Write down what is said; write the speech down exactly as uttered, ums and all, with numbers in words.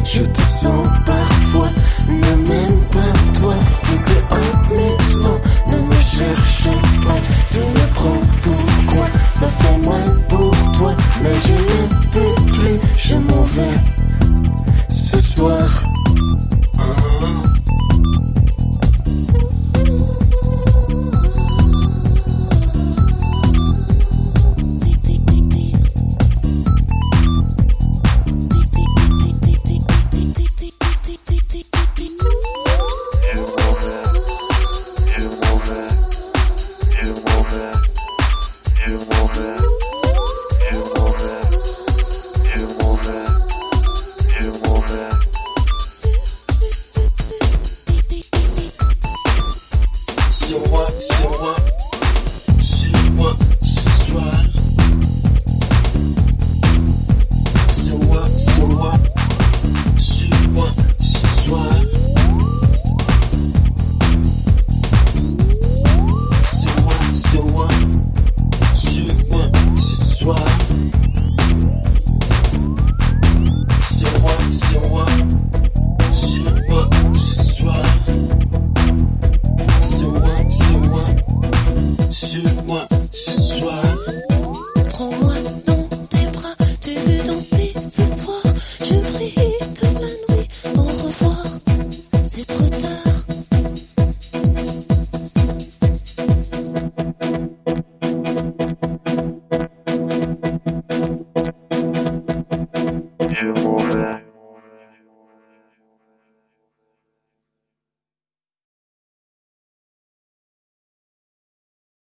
Je te sens parfois, ne m'aime pas toi. C'était amusant, ne me cherche pas. Tu me prends pour quoi? Ça fait mal pour toi, mais je ne peux plus, je m'en vais ce soir. Je m'en vais.